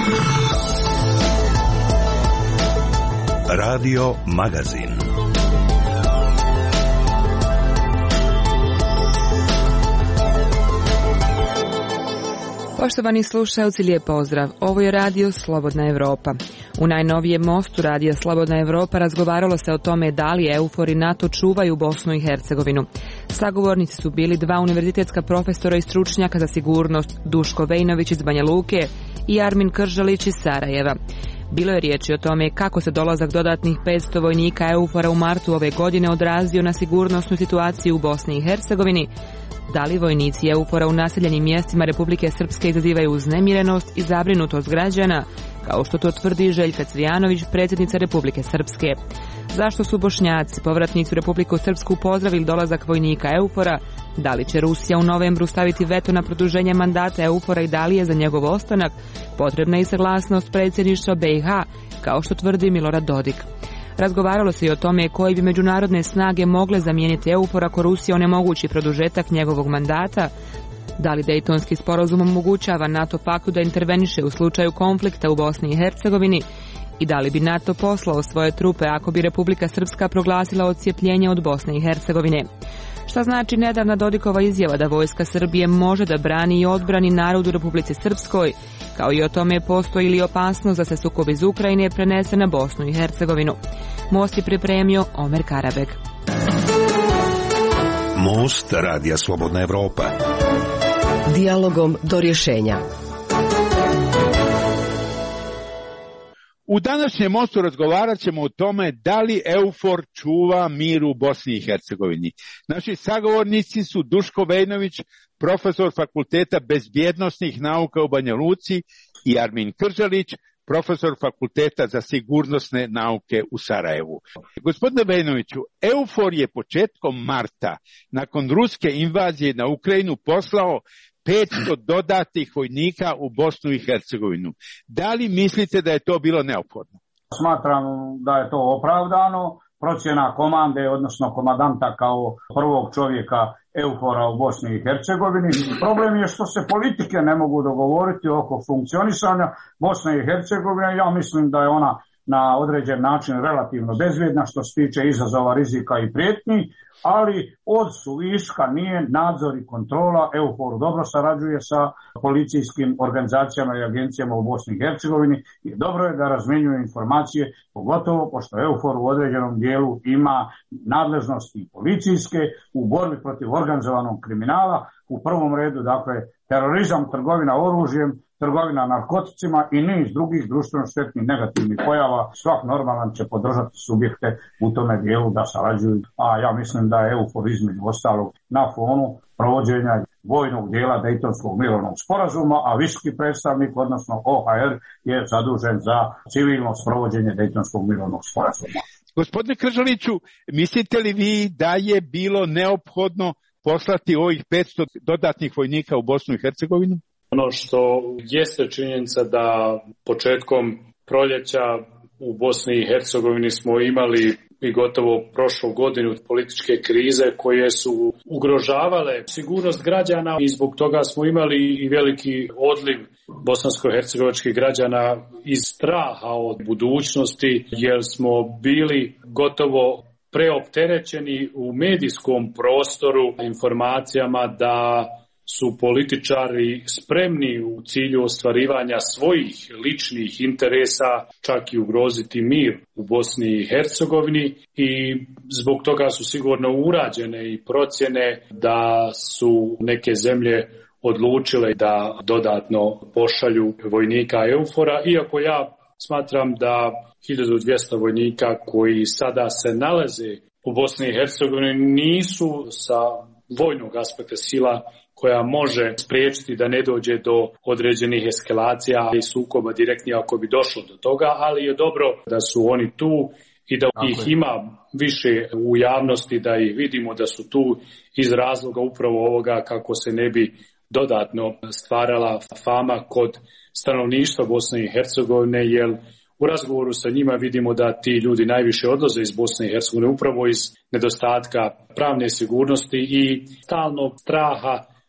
Radio Magazin. Poštovani slušalci, lijep pozdrav. Ovo je radio Slobodna Evropa. U najnovijem mostu radija Slobodna Evropa razgovaralo se o tome da li EUFOR i NATO čuvaju Bosnu i Hercegovinu. Sagovornici su bili dva univerzitetska profesora i stručnjaka za sigurnost, Duško Vejnović iz Banja Luke i Armin Kržalić iz Sarajeva. Bilo je riječi o tome kako se dolazak dodatnih 500 vojnika EUFOR-a u martu ove godine odrazio na sigurnosnu situaciju u Bosni i Hercegovini, da li vojnici EUFOR-a u naseljenim mjestima Republike Srpske izazivaju uznemirenost i zabrinutost građana, kao što to tvrdi Željka Cvijanović, predsjednica Republike Srpske. Zašto su Bošnjaci, povratnici u Republiku Srpsku, pozdravili dolazak vojnika EUFOR-a? Da li će Rusija u novembru staviti veto na produženje mandata EUFOR-a i da li je za njegov ostanak potrebna i saglasnost predsjedništva BiH, kao što tvrdi Milorad Dodik? Razgovaralo se i o tome koje bi međunarodne snage mogle zamijeniti EUFOR ako Rusija onemogući produžetak njegovog mandata, da li Dejtonski sporazum omogućava NATO paktu da interveniše u slučaju konflikta u Bosni i Hercegovini i da li bi NATO poslao svoje trupe ako bi Republika Srpska proglasila odcijepljenje od Bosne i Hercegovine. Šta znači nedavna Dodikova izjava da vojska Srbije može da brani i odbrani narod u Republici Srpskoj, kao i o tome postoji li opasnost da se sukob iz Ukrajine prenese na Bosnu i Hercegovinu. Most je pripremio Omer Karabek. Most radija Slobodna Evropa. Dijalogom do rješenja. U današnjem mostu razgovarat ćemo o tome da li EUFOR čuva mir u Bosni i Hercegovini. Naši sagovornici su Duško Vejnović, profesor Fakulteta bezbjednosnih nauka u Banja Luci, i Armin Kržalić, profesor Fakulteta za sigurnosne nauke u Sarajevu. Gospodine Vejnoviću, EUFOR je početkom marta, nakon ruske invazije na Ukrajinu, poslao 500 dodatnih vojnika u Bosnu i Hercegovinu. Da li mislite da je to bilo neophodno? Smatram da je to opravdano. Procjena komande, odnosno komandanta kao prvog čovjeka EUFOR-a u Bosni i Hercegovini. Problem je što se politike ne mogu dogovoriti oko funkcionisanja Bosne i Hercegovine. Ja mislim da je ona na određen način relativno bezvjedna što se tiče izazova, rizika i prijetnji, ali od suviška nije nadzor i kontrola. EUFOR dobro sarađuje sa policijskim organizacijama i agencijama u Bosni i Hercegovini i dobro je da razmjenjuje informacije, pogotovo pošto EUFOR u određenom dijelu ima nadležnosti policijske u borbi protiv organizovanog kriminala, u prvom redu dakle terorizam, trgovina oružjem, trgovina narkoticima i niz drugih društveno štetnih negativnih pojava. Svak normalan će podržati subjekte u tome dijelu da sarađuju, a ja mislim da je EUFOR između ostalog na fonu provođenja vojnog dijela Dejtonskog mirovnog sporazuma, a visoki predstavnik, odnosno OHR, je zadužen za civilno sprovođenje Dejtonskog mirovnog sporazuma. Gospodine Kržaliću, mislite li vi da je bilo neophodno poslati ovih 500 dodatnih vojnika u Bosnu i Hercegovinu? Ono što jeste činjenica da početkom proljeća u Bosni i Hercegovini smo imali i gotovo prošlu godinu političke krize koje su ugrožavale sigurnost građana i zbog toga smo imali i veliki odliv bosansko-hercegovačkih građana iz straha od budućnosti, jer smo bili gotovo preopterećeni u medijskom prostoru informacijama da su političari spremni u cilju ostvarivanja svojih ličnih interesa čak i ugroziti mir u Bosni i Hercegovini, i zbog toga su sigurno urađene i procjene da su neke zemlje odlučile da dodatno pošalju vojnika EUFOR-a, iako ja smatram da 1200 vojnika koji sada se nalaze u Bosni i Hercegovini nisu sa vojnog aspekta sila koja može spriječiti da ne dođe do određenih eskalacija i sukoba direktnije ako bi došlo do toga, ali je dobro da su oni tu i da ih ima više u javnosti, da ih vidimo da su tu iz razloga upravo ovoga kako se ne bi dodatno stvarala fama kod stanovništva Bosne i Hercegovine, jer u razgovoru sa njima vidimo da ti ljudi najviše odlaze iz Bosne i Hercegovine upravo iz nedostatka pravne sigurnosti i stalnog straha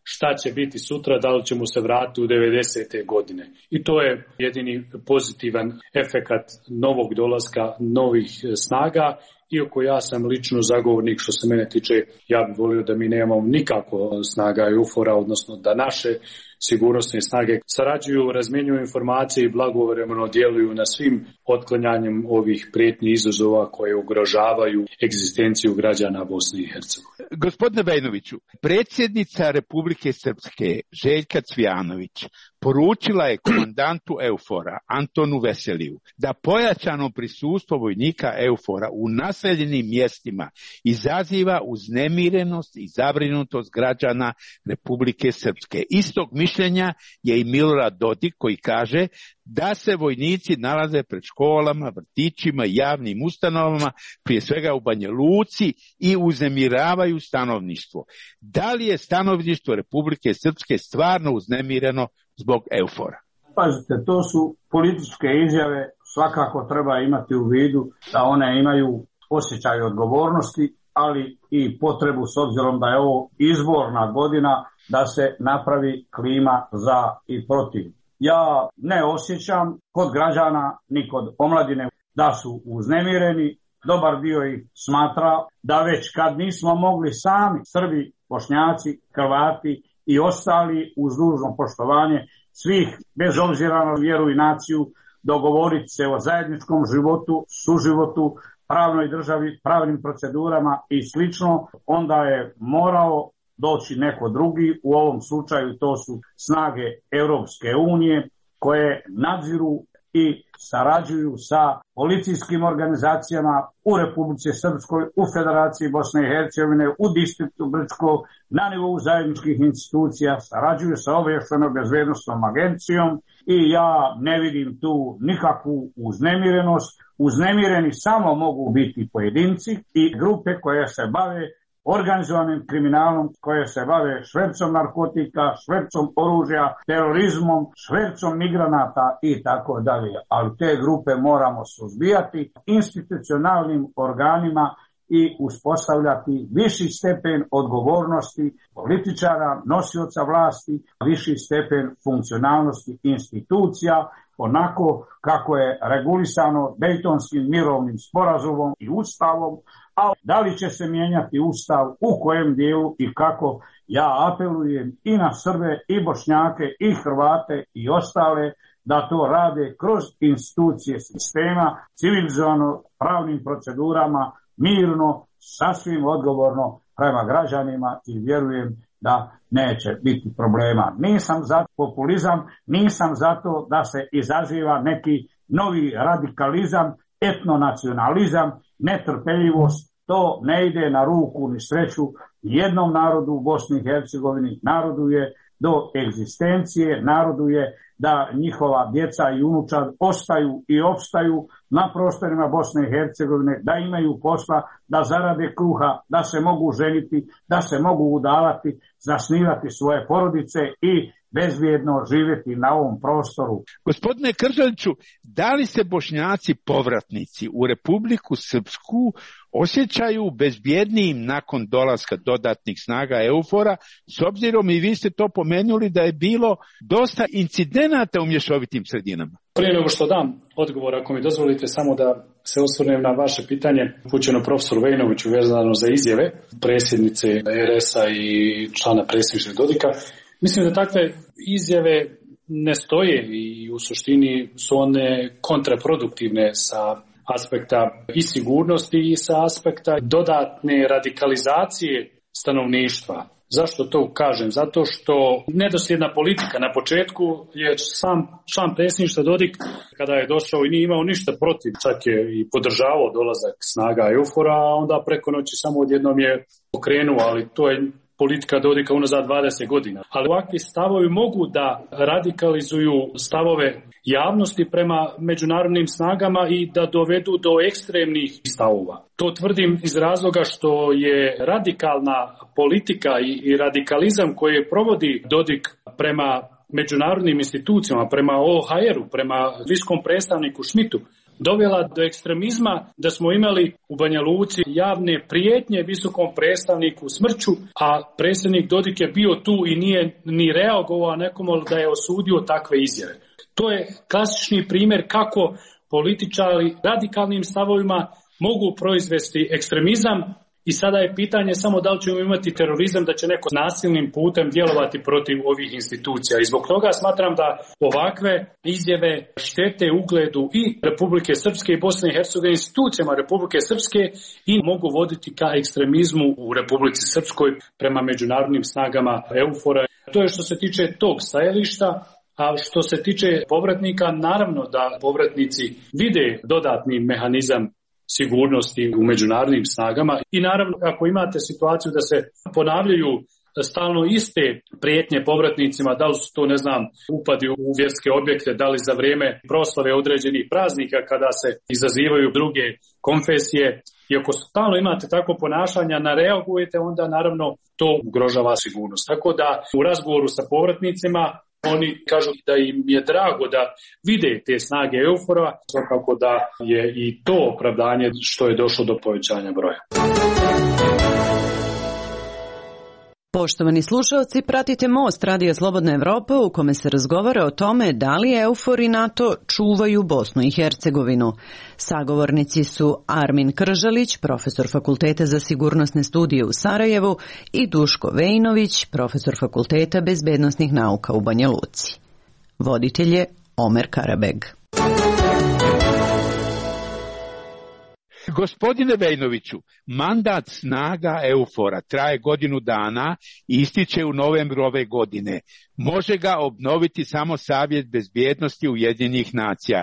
šta će biti sutra, da li ćemo se vratiti u 90. godine. I to je jedini pozitivan efekat novog dolaska novih snaga. Iako ja sam lično zagovornik, što se mene tiče, ja bih volio da mi nemamo nikako snaga EUFOR-a, odnosno da naše sigurnosne snage sarađuju, razmjenjuju informacije i blagovremeno djeluju na svim otklanjanjem ovih prijetnji izazova koje ugrožavaju egzistenciju građana Bosne i Hercegovine. Gospodine Vejnoviću, predsjednica Republike Srpske Željka Cvijanović poručila je komandantu EUFOR-a Antonu Veseliju da pojačano prisustvo vojnika EUFOR-a u naseljenim mjestima izaziva uznemirenost i zabrinutost građana Republike Srpske. Istog mišljenja je i Milorad Dodik koji kaže da se vojnici nalaze pred školama, vrtićima i javnim ustanovama, prije svega u Banja Luci, i uznemiravaju stanovništvo. Da li je stanovništvo Republike Srpske stvarno uznemireno zbog EUFOR-a? Pazite, to su političke izjave, svakako treba imati u vidu da one imaju osjećaj odgovornosti, ali i potrebu, s obzirom da je ovo izborna godina, da se napravi klima za i protiv. Ja ne osjećam kod građana ni kod omladine da su uznemireni. Dobar dio ih smatra da već kad nismo mogli sami, Srbi, Bošnjaci, Hrvati i ostali, uz dužno poštovanje svih, bez obzira na vjeru i naciju, dogovoriti se o zajedničkom životu, suživotu, pravnoj državi, pravnim procedurama i slično, onda je morao doći neko drugi. U ovom slučaju to su snage Europske unije koje nadziru i sarađuju sa policijskim organizacijama u Republici Srpskoj, u Federaciji Bosne i Hercegovine, u distriktu Brčko, na nivou zajedničkih institucija, sarađuju sa obavještajno-bezbednosnom agencijom i ja ne vidim tu nikakvu uznemirenost. Uznemireni samo mogu biti pojedinci i grupe koje se bave organizovanim kriminalom, koje se bave švercom narkotika, švercom oružja, terorizmom, švercom migranata i tako dalje. Ali te grupe moramo suzbijati institucionalnim organima i uspostavljati viši stepen odgovornosti političara, nosioca vlasti, viši stepen funkcionalnosti institucija, onako kako je regulisano Dejtonskim mirovnim sporazumom i ustavom. A da li će se mijenjati ustav, u kojem dijelu i kako, ja apelujem i na Srbe, i Bošnjake, i Hrvate i ostale da to rade kroz institucije sistema, civilizovano, pravnim procedurama, mirno, sasvim odgovorno prema građanima i vjerujem da neće biti problema. Nisam za populizam, nisam za to da se izaziva neki novi radikalizam, etnonacionalizam, netrpeljivost. To ne ide na ruku ni sreću jednom narodu u Bosni i Hercegovini. Narodu je do egzistencije, narodu je da njihova djeca i unučad ostaju i opstaju na prostorima Bosne i Hercegovine, da imaju posla, da zarade kruha, da se mogu ženiti, da se mogu udavati, zasnivati svoje porodice i bezbjedno živjeti na ovom prostoru. Gospodine Kržaliću, da li se Bošnjaci povratnici u Republiku Srpsku osjećaju bezbjednijim nakon dolaska dodatnih snaga EUFOR-a, s obzirom, i vi ste to pomenuli, da je bilo dosta incidenata u mješovitim sredinama? Prije nego što dam odgovor, ako mi dozvolite samo da se osvrnem na vaše pitanje upućeno profesoru Vejnoviću vezano za izjave predsjednice RS-a i člana predsjedništva Dodika. Mislim da takve izjave ne stoje i u suštini su one kontraproduktivne sa aspekta i sigurnosti i sa aspekta dodatne radikalizacije stanovništva. Zašto to kažem? Zato što nedosljedna politika. Na početku je sam član predsjedništva Dodik, kada je došao i nije imao ništa protiv, čak je i podržavao dolazak snaga EUFOR-a, a onda preko noći samo odjednom je okrenuo, ali to je politika Dodika unazad 20 godina. Ali ovakvi stavovi mogu da radikalizuju stavove javnosti prema međunarodnim snagama i da dovedu do ekstremnih stavova. To tvrdim iz razloga što je radikalna politika i radikalizam koji provodi Dodik prema međunarodnim institucijama, prema OHR-u, prema viskom predstavniku Schmidtu, dovela do ekstremizma da smo imali u Banja Luci javne prijetnje visokom predstavniku smrću, a predsjednik Dodik je bio tu i nije ni reagovao nekomu da je osudio takve izjave. To je klasični primjer kako političari radikalnim stavovima mogu proizvesti ekstremizam i sada je pitanje samo da li ćemo imati terorizam, da će neko nasilnim putem djelovati protiv ovih institucija. I zbog toga smatram da ovakve izjave štete ugledu i Republike Srpske i Bosne i Hercegovine, institucijama Republike Srpske i mogu voditi ka ekstremizmu u Republici Srpskoj prema međunarodnim snagama EUFOR-a. To je što se tiče tog stajališta. A što se tiče povratnika, naravno da povratnici vide dodatni mehanizam sigurnosti u međunarodnim snagama i naravno ako imate situaciju da se ponavljaju stalno iste prijetnje povratnicima, da li su to upadi u vjerske objekte, da li za vrijeme proslave određenih praznika kada se izazivaju druge konfesije, i ako stalno imate takvo ponašanja, reagujete, onda naravno to ugrožava sigurnost. Tako da u razgovoru sa povratnicima oni kažu da im je drago da vide te snage EUFOR-a, svakako da je i to opravdanje što je došlo do povećanja broja. Poštovani slušalci, pratite Most Radija Slobodna Evropa u kome se razgovara o tome da li EUFOR i NATO čuvaju Bosnu i Hercegovinu. Sagovornici su Armin Kržalić, profesor Fakulteta za sigurnosne studije u Sarajevu, i Duško Vejnović, profesor Fakulteta bezbednosnih nauka u Banja Luci. Voditelj je Omer Karabeg. Gospodine Vejnoviću, mandat snaga EUFOR-a traje godinu dana i ističe u novembru ove godine. Može ga obnoviti samo Savjet bezbjednosti Ujedinjenih nacija.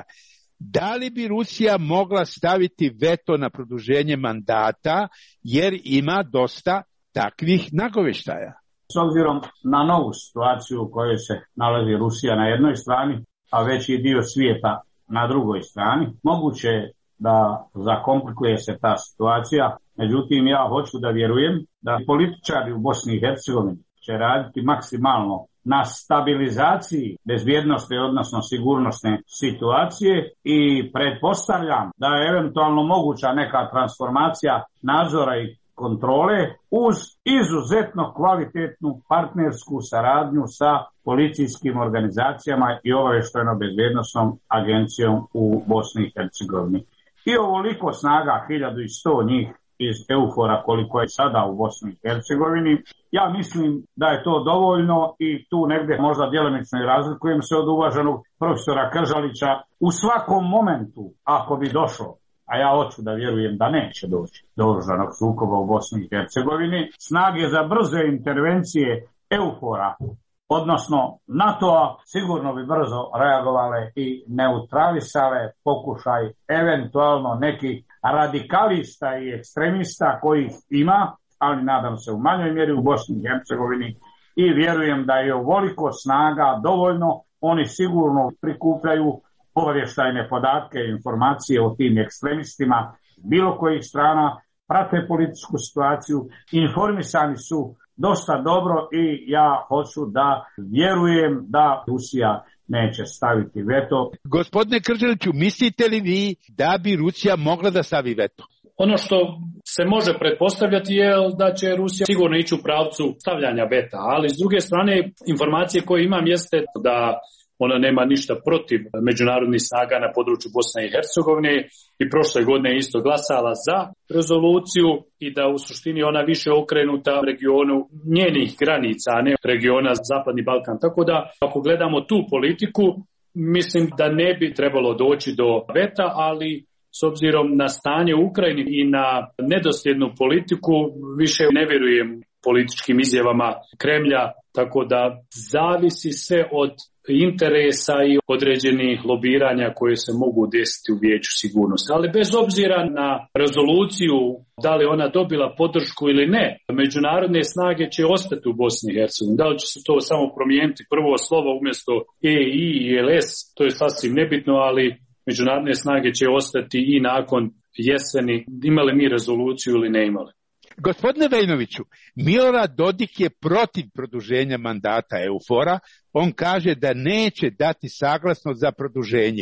Da li bi Rusija mogla staviti veto na produženje mandata jer ima dosta takvih nagoveštaja? S obzirom na novu situaciju u kojoj se nalazi Rusija na jednoj strani, a veći dio svijeta na drugoj strani, moguće je da zakomplikuje se ta situacija. Međutim, ja hoću da vjerujem da političari u Bosni i Hercegovini će raditi maksimalno na stabilizaciji bezbjednosti, odnosno sigurnosne situacije, i pretpostavljam da je eventualno moguća neka transformacija nadzora i kontrole uz izuzetno kvalitetnu partnersku saradnju sa policijskim organizacijama i obavještajno-bezbjednosnom agencijom u Bosni i Hercegovini. I ovoliko snaga, 1100 njih iz EUFOR-a koliko je sada u Bosni i Hercegovini, ja mislim da je to dovoljno i tu negdje možda djelomično i razlikujem se od uvaženog profesora Kržalića. U svakom momentu, ako bi došlo, a ja hoću da vjerujem da neće doći do oružanog sukoba u Bosni i Hercegovini, snage za brze intervencije EUFOR-a, odnosno NATO-a, sigurno bi brzo reagovale i neutralisale pokušaj eventualno nekih radikalista i ekstremista kojih ima, ali nadam se u manjoj mjeri u Bosni i Hercegovini, i vjerujem da je ovoliko snaga dovoljno. Oni sigurno prikupljaju obavještajne podatke i informacije o tim ekstremistima bilo kojih strana, prate političku situaciju, informisani su dosta dobro i ja hoću da vjerujem da Rusija neće staviti veto. Gospodine Kržaliću, mislite li vi da bi Rusija mogla da stavi veto? Ono što se može pretpostavljati je da će Rusija sigurno ići u pravcu stavljanja veta, ali s druge strane informacije koje imam jeste da ona nema ništa protiv međunarodnih snaga na području Bosne i Hercegovine i prošle godine je isto glasala za rezoluciju i da u suštini ona više okrenuta regionu njenih granica, a ne regiona Zapadni Balkan. Tako da ako gledamo tu politiku, mislim da ne bi trebalo doći do veta, ali s obzirom na stanje u Ukrajini i na nedosljednu politiku više ne vjerujem političkim izjavama Kremlja, tako da zavisi sve od interesa i određenih lobiranja koje se mogu desiti u Vijeću sigurnosti. Ali bez obzira na rezoluciju, da li ona dobila podršku ili ne, međunarodne snage će ostati u Bosni i Hercegovini. Da li će se to samo promijeniti prvo slovo umjesto EI i LS, to je sasvim nebitno, ali međunarodne snage će ostati i nakon jeseni, imali mi rezoluciju ili ne imali. Gospodine Vejnoviću, Milorad Dodik je protiv produženja mandata EUFOR-a. On kaže da neće dati saglasnost za produženje.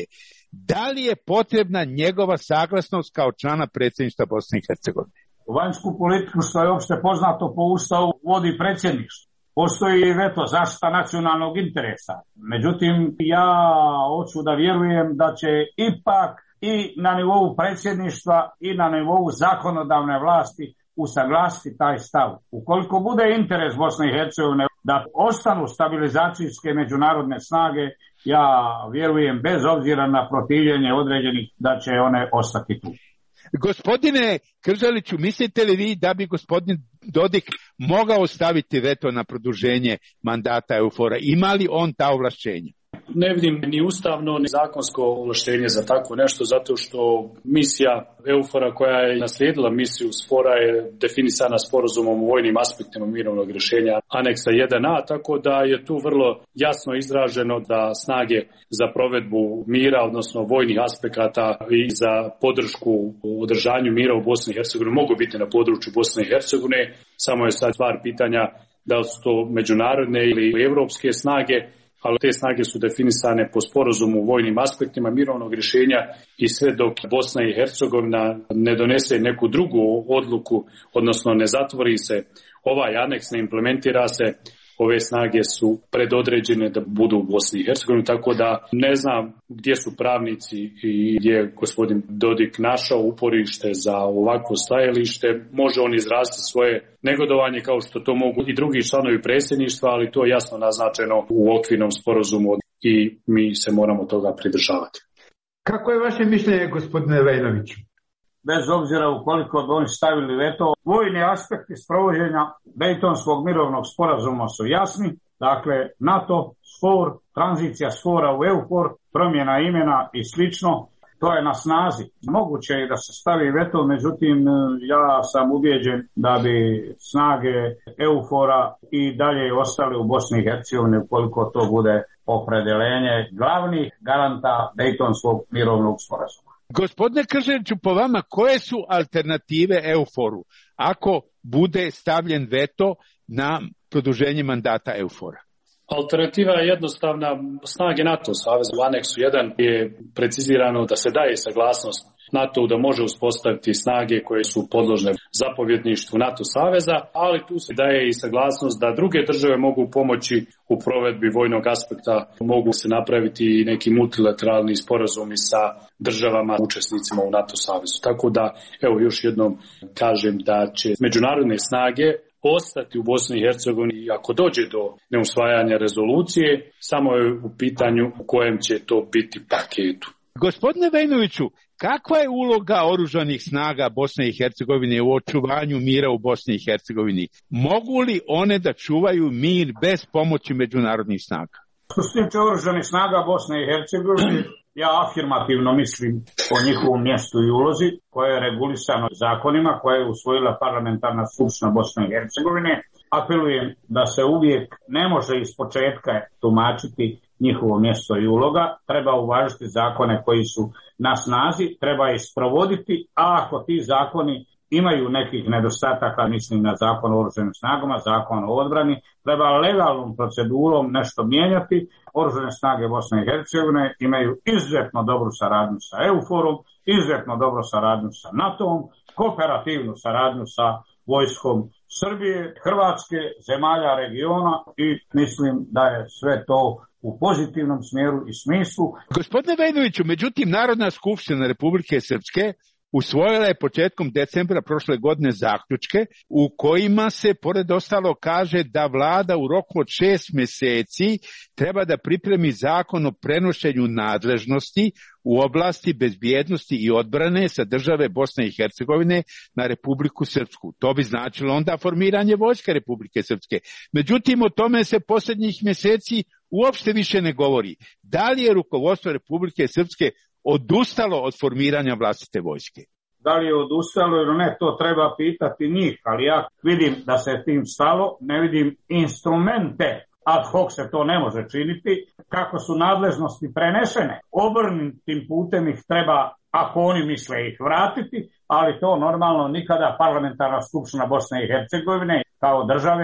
Da li je potrebna njegova saglasnost kao člana predsjedništva Bosne i Hercegovine? Vanjsku politiku, što je opšte poznato po Ustavu, vodi predsjedništvo. Postoji veto, zaštita nacionalnog interesa. Međutim, ja hoću da vjerujem da će ipak i na nivou predsjedništva i na nivou zakonodavne vlasti usaglasiti taj stav. Ukoliko bude interes Bosne i Hercegovine da ostanu stabilizacijske međunarodne snage, ja vjerujem bez obzira na protivljenje određenih da će one ostati tu. Gospodine Kržaliću, mislite li vi da bi gospodin Dodik mogao staviti veto na produženje mandata EUFOR-a? Ima li on ta ovlašćenja? Ne vidim ni ustavno ni zakonsko ovlaštenje za tako nešto, zato što misija EUFOR-a koja je naslijedila misiju SFOR-a je definisana sporazumom o vojnim aspektima mirovnog rješenja aneksa 1a, tako da je tu vrlo jasno izraženo da snage za provedbu mira, odnosno vojnih aspekata i za podršku u održanju mira u Bosni i Hercegovini mogu biti na području Bosne i Hercegovine. Samo je sad stvar pitanja da li su to međunarodne ili evropske snage, ali te snage su definisane po sporazumu u vojnim aspektima mirovnog rješenja i sve dok Bosna i Hercegovina ne donese neku drugu odluku, odnosno ne zatvori se ovaj aneks, ne implementira se, ove snage su predodređene da budu u Bosni i Hercegovini, tako da ne znam gdje su pravnici i gdje je gospodin Dodik našao uporište za ovakvo stajalište. Može on izraziti svoje negodovanje kao što to mogu i drugi članovi predsjedništva, ali to je jasno naznačeno u okvirnom sporazumu i mi se moramo toga pridržavati. Kako je vaše mišljenje, gospodine Vejnoviću? Bez obzira ukoliko bi oni stavili veto, vojni aspekti sprovođenja Dejtonskog mirovnog sporazuma su jasni. Dakle, NATO, SFOR, tranzicija SFOR-a u EUFOR, promjena imena i slično, to je na snazi. Moguće je da se stavi veto, međutim, ja sam ubijeđen da bi snage EUFOR-a i dalje ostale u Bosni i Hercegovini ukoliko to bude opredeljenje glavnih garanta Dejtonskog mirovnog sporazuma. Gospodine Kržaliću, po vama koje su alternative EUFOR-u ako bude stavljen veto na produženje mandata EUFOR-a? Alternativa je jednostavna. Snage NATO saveza u aneksu 1 je precizirano da se daje saglasnost NATO da može uspostaviti snage koje su podložne zapovjedništvu NATO saveza, ali tu se daje i saglasnost da druge države mogu pomoći u provedbi vojnog aspekta, mogu se napraviti i neki multilateralni sporazumi sa državama učesnicima u NATO savezu. Tako da, evo još jednom kažem da će međunarodne snage ostati u Bosni i Hercegovini ako dođe do neusvajanja rezolucije, samo je u pitanju u kojem će to biti paketu. Gospodine Vejnoviću, kakva je uloga oružanih snaga Bosne i Hercegovine u očuvanju mira u Bosni i Hercegovini? Mogu li one da čuvaju mir bez pomoći međunarodnih snaga? Što se tiče oružanih snaga Bosne i Hercegovine, ja afirmativno mislim o njihovom mjestu i ulozi koje je regulisano zakonima koje je usvojila parlamentarna skupština Bosne i Hercegovine. Apelujem da se uvijek ne može iz početka tumačiti njihovo mjesto i uloga, treba uvažiti zakone koji su na snazi, treba ih sprovoditi, a ako ti zakoni imaju nekih nedostataka, mislim na zakon o oružanim snagama, zakon o odbrani, treba legalnom procedurom nešto mijenjati. Oružane snage Bosne i Hercegovine imaju izuzetno dobru saradnju sa EUFOR-om, izuzetno dobru saradnju sa NATO-om, kooperativnu saradnju sa vojskom Srbije, Hrvatske, zemalja regiona i mislim da je sve to u pozitivnom smjeru i smislu. Gospodine Vejnoviću, međutim, Narodna skupština Republike Srpske usvojila je početkom decembra prošle godine zaključke u kojima se, pored ostalo, kaže da vlada u roku od 6 mjeseci treba da pripremi zakon o prenošenju nadležnosti u oblasti bezbjednosti i odbrane sa države Bosne i Hercegovine na Republiku Srpsku. To bi značilo onda formiranje vojske Republike Srpske. Međutim, o tome se posljednjih mjeseci uopšte više ne govori. Da li je rukovodstvo Republike Srpske odustalo od formiranja vlastite vojske? Da li je odustalo ili ne, to treba pitati njih, ali ja vidim da se tim stalo, ne vidim instrumente, ad hoc se to ne može činiti, kako su nadležnosti prenešene. Obrnutim putem ih treba, ako oni misle, ih vratiti, ali to normalno nikada parlamentarna skupština Bosne i Hercegovine kao države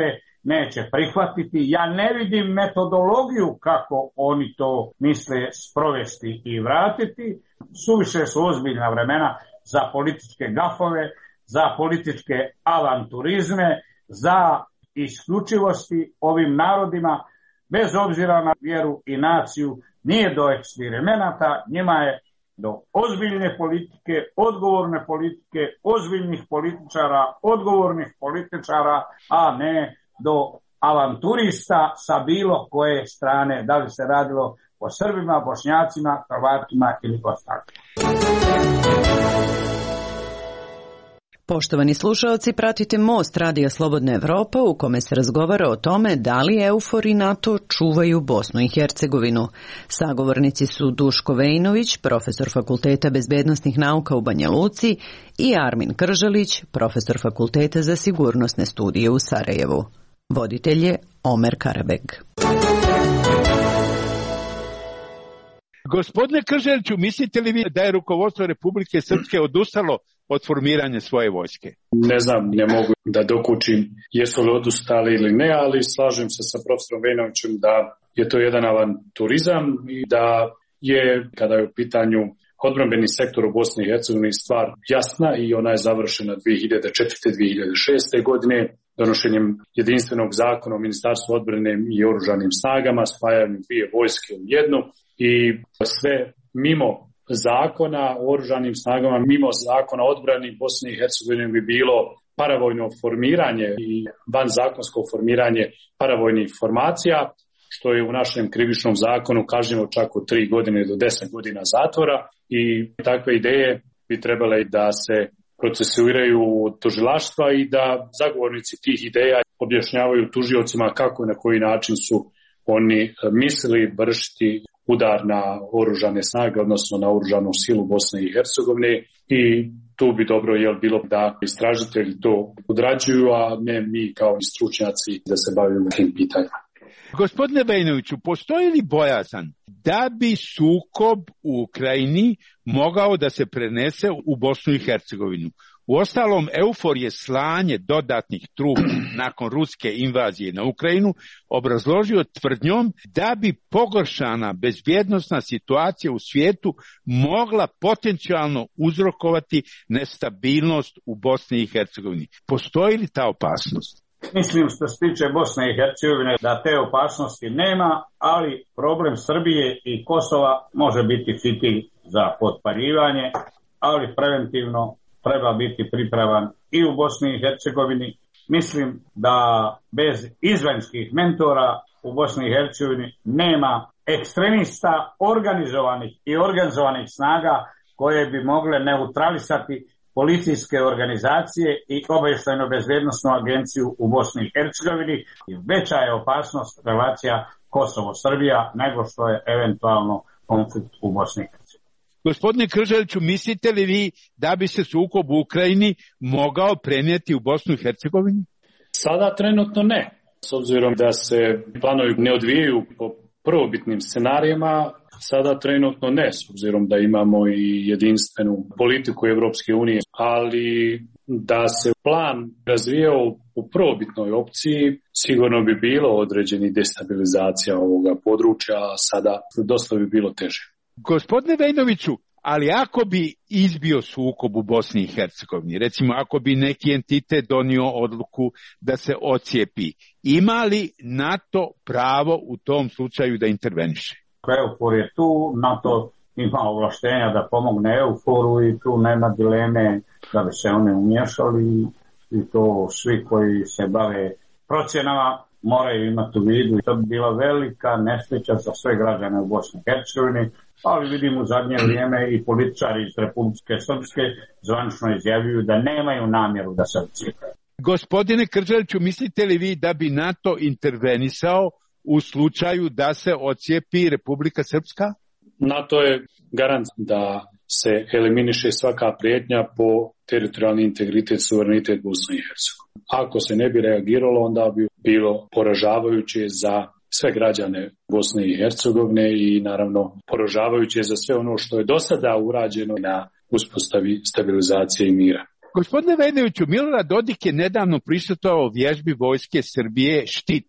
neće prihvatiti. Ja ne vidim metodologiju kako oni to misle sprovesti i vratiti. Suviše su ozbiljna vremena za političke gafove, za političke avanturizme, za isključivosti ovim narodima, bez obzira na vjeru i naciju. Nije do eksperimenata, njima je do ozbiljne politike, odgovorne politike, ozbiljnih političara, odgovornih političara, a ne do avanturista sa bilo koje strane, da li se radilo o Srbima, Bošnjacima, Hrvatima ili ostalima. Poštovani slušaoci, pratite Most Radija Slobodna Evropa u kome se razgovara o tome da li EUFOR i NATO čuvaju Bosnu i Hercegovinu. Sagovornici su Duško Vejnović, profesor Fakulteta bezbednosnih nauka u Banja Luci, i Armin Kržalić, profesor Fakulteta za sigurnosne studije u Sarajevu. Voditelj je Omer Karabeg. Gospodine Kržaliću, mislite li vi da je rukovodstvo Republike Srpske odustalo od formiranja svoje vojske? Ne znam, ne mogu da dokučim jesu li odustali ili ne, ali slažem se sa profesorom Vejnovićem da je to jedan avanturizam i da je, kada je u pitanju odbrambeni sektor u Bosni i Hercegovini, stvar jasna i ona je završena 2004-2006. godine donošenjem jedinstvenog zakona o Ministarstvu odbrane i oružanim snagama, spajanjem dvije vojske u jednu i sve mimo zakona o oružanim snagama, mimo zakona o odbrani Bosne i Hercegovine bi bilo paravojno formiranje i vanzakonsko formiranje paravojnih formacija, što je u našem krivičnom zakonu kažnjivo čak od 3 godine do 10 godina zatvora, i takve ideje bi trebale da se procesuiraju od tužilaštva i da zagovornici tih ideja objašnjavaju tužiocima kako i na koji način su oni mislili vršiti udar na oružane snage, odnosno na oružanu silu Bosne i Hercegovine, i tu bi dobro bilo da istražitelji to odrađuju, a ne mi kao stručnjaci da se bavimo tim pitanjima. Gospodine Vejnoviću, postoji li bojazan da bi sukob u Ukrajini mogao da se prenese u Bosnu i Hercegovinu? Uostalom, EUFOR je slanje dodatnih trupa nakon ruske invazije na Ukrajinu obrazložio tvrdnjom da bi pogoršana bezbjednosna situacija u svijetu mogla potencijalno uzrokovati nestabilnost u Bosni i Hercegovini. Postoji li ta opasnost? Mislim, što se tiče Bosne i Hercegovine, da te opasnosti nema, ali problem Srbije i Kosova može biti fitilj za potpaljivanje, ali preventivno treba biti pripravan i u Bosni i Hercegovini. Mislim da bez izvanjskih mentora u Bosni i Hercegovini nema ekstremista organizovanih snaga koje bi mogle neutralisati policijske organizacije i obavještajno-bezbednosnu agenciju u Bosni i Hercegovini. Veća je opasnost relacija Kosovo-Srbija nego što je eventualno konflikt u Bosni i Hercegovini. Gospodine Kržaliću, mislite li vi da bi se sukob u Ukrajini mogao prenijeti u Bosnu i Hercegovini? Sada trenutno ne. S obzirom da se planovi ne odvijaju po prvobitnim scenarijima, sada trenutno ne, s obzirom da imamo i jedinstvenu politiku Evropske unije, ali da se plan razvijao u prvobitnoj opciji, sigurno bi bilo određeni destabilizacija ovoga područja, a sada dosta bi bilo teže. Gospodine Vejnoviću, ali ako bi izbio sukob u Bosni i Hercegovini, recimo ako bi neki entitet donio odluku da se ocijepi, ima li NATO pravo u tom slučaju da interveniše? EUFOR je tu, NATO ima ovlaštenja da pomogne EUFOR-u i tu nema dileme da bi se one umješali, i to svi koji se bave procjenama moraju imati u vidu. To bi bila velika nesreća za sve građane u Bosni i Hercegovini, ali vidim u zadnje vrijeme i političari iz Republike Srpske zvanično izjavljuju da nemaju namjeru da se odcijepaju. Gospodine Kržaliću, mislite li vi da bi NATO intervenisao u slučaju da se odcijepi Republika Srpska? NATO je garant da se eliminiše svaka prijetnja po teritorijalni integritet, suverenitet Bosne i Hercegovine. Ako se ne bi reagiralo, onda bi bilo poražavajuće za sve građane Bosne i Hercegovine i naravno poražavajuće za sve ono što je do sada urađeno na uspostavi stabilizacije i mira. Gospodine Vejnoviću, Milorad Dodik je nedavno prisustvovao vježbi Vojske Srbije Štit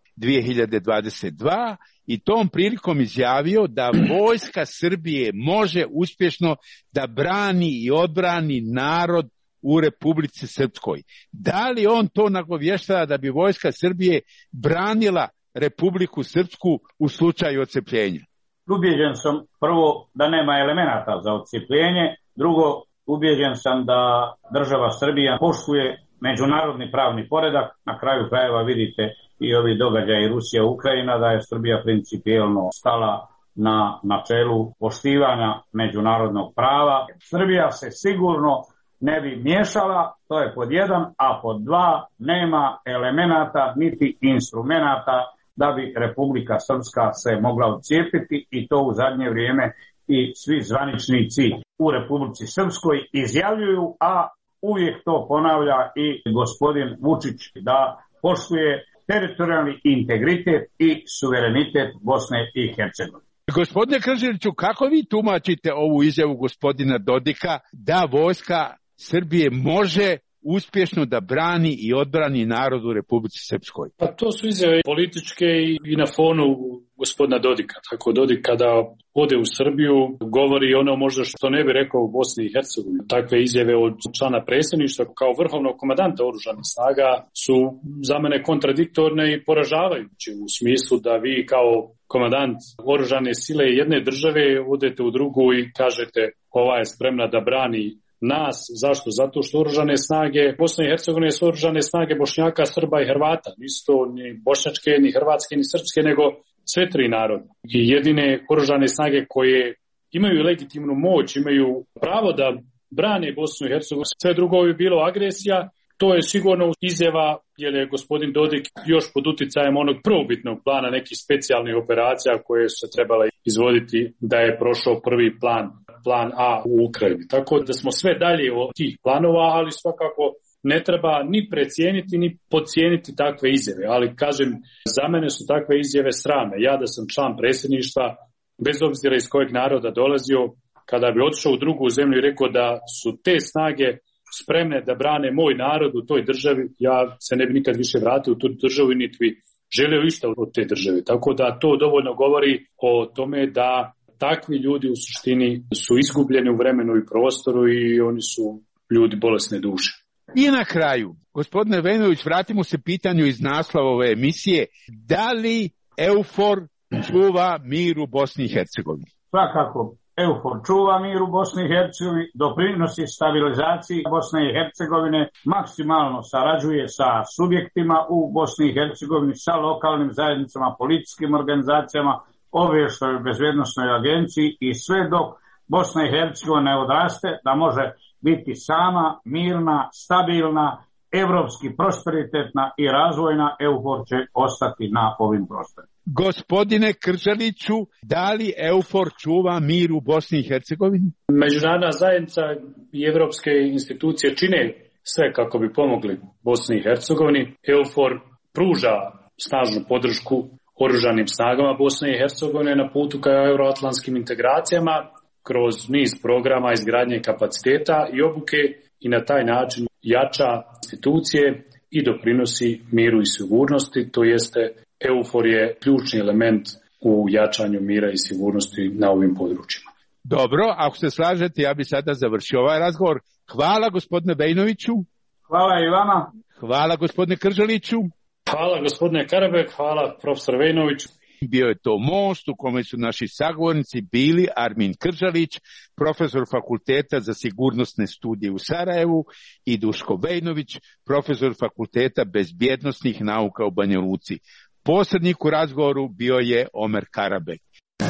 2022 i tom prilikom izjavio da Vojska Srbije može uspješno da brani i odbrani narod u Republici Srpskoj. Da li on to nagovještava da bi Vojska Srbije branila Republiku Srpsku u slučaju odcepljenja? Ubijeđen sam prvo da nema elemenata za odcepljenje, drugo ubijeđen sam da država Srbija poštuje međunarodni pravni poredak. Na kraju krajeva vidite i ovi događaji Rusija-Ukrajina, da je Srbija principijelno stala na načelu poštivanja međunarodnog prava. Srbija se sigurno ne bi miješala, to je pod jedan, a pod dva nema elemenata niti instrumenata da bi Republika Srpska se mogla odcijepiti, i to u zadnje vrijeme i svi zvaničnici u Republici Srpskoj izjavljuju, a uvijek to ponavlja i gospodin Vučić, da poštuje teritorijalni integritet i suverenitet Bosne i Hercegovine. Gospodine Krželiću, kako vi tumačite ovu izjavu gospodina Dodika da Vojska Srbije može uspješno da brani i odbrani narod u Republici Srpskoj? Pa to su izjave političke i na fonu gospodina Dodika. Tako Dodik kada ode u Srbiju govori ono možda što ne bi rekao u Bosni i Hercegovini. Takve izjave od člana predsjedništva kao vrhovnog komandanta oružanih snaga su za mene kontradiktorne i poražavajuće u smislu da vi kao komandant oružane sile jedne države odete u drugu i kažete ova je spremna da brani nas. Zašto? Zato što oružane snage Bosne i Hercegovine su oružane snage Bošnjaka, Srba i Hrvata. Nisu ni bošnjačke, ni hrvatske, ni srpske, nego sve tri naroda. I jedine oružane snage koje imaju legitimnu moć, imaju pravo da brane Bosnu i Hercegovinu. Sve drugo bi bilo agresija. To je sigurno izjava, jer je gospodin Dodik još pod uticajem onog prvobitnog plana nekih specijalnih operacija koje su se trebale izvoditi da je prošao prvi plan A u Ukrajini. Tako da smo sve dalje od tih planova, ali svakako ne treba ni precijeniti ni podcijeniti takve izjave. Ali kažem, za mene su takve izjave srame. Ja da sam član predsjedništva, bez obzira iz kojeg naroda dolazio, kada bi otišao u drugu zemlju i rekao da su te snage spremne da brane moj narod u toj državi, ja se ne bi nikad više vratio u tu državu i niti bi želio išta od te države. Tako da to dovoljno govori o tome da takvi ljudi u suštini su izgubljeni u vremenu i prostoru i oni su ljudi bolesne duše. I na kraju, gospodine Vejnović, vratimo se pitanju iz naslova ove emisije. Da li EUFOR čuva mir u Bosni i Hercegovini? Svakako. EUFOR čuva mir u Bosni i Hercegovini, doprinosi stabilizaciji Bosne i Hercegovine, maksimalno sarađuje sa subjektima u Bosni i Hercegovini, sa lokalnim zajednicama, policijskim organizacijama, obavještajnoj bezbjednosnoj agenciji, i sve dok Bosna i Hercegovina ne odraste da može biti sama, mirna, stabilna, evropski prosperitetna i razvojna, EUFOR će ostati na ovim prostorima. Gospodine Krželiću, da li EUFOR čuva mir u Bosni i Hercegovini? Međunarodna zajednica i evropske institucije čine sve kako bi pomogli Bosni i Hercegovini. EUFOR pruža snažnu podršku oružanim snagama Bosne i Hercegovine na putu ka euroatlantskim integracijama kroz niz programa izgradnje kapaciteta i obuke, i na taj način jača institucije i doprinosi miru i sigurnosti, to jeste EUFOR je ključni element u jačanju mira i sigurnosti na ovim područjima. Dobro, ako se slažete, ja bih sada završio ovaj razgovor. Hvala gospodine Vejnoviću. Hvala i vama. Hvala gospodine Krželiću. Hvala gospodine Karabek, hvala profesor Vejnoviću. Bio je to most u kome su naši sagovornici bili Armin Krželić, profesor Fakulteta za sigurnosne studije u Sarajevu, i Duško Vejnović, profesor Fakulteta bezbjednosnih nauka u Banja Luci. Posrednik u razgovoru bio je Omer Karabek.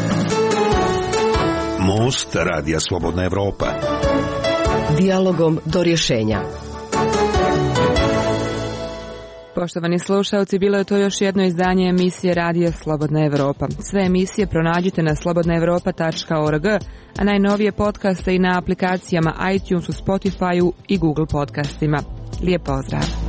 Most Radija Slobodna Evropa. Dijalogom do rješenja. Poštovani slušalci, bilo je to još jedno izdanje emisije Radija Slobodna Evropa. Sve emisije pronađite na slobodnaevropa.org, a najnovije podcaste i na aplikacijama iTunesu, Spotifyu i Google podcastima. Lijep pozdrav!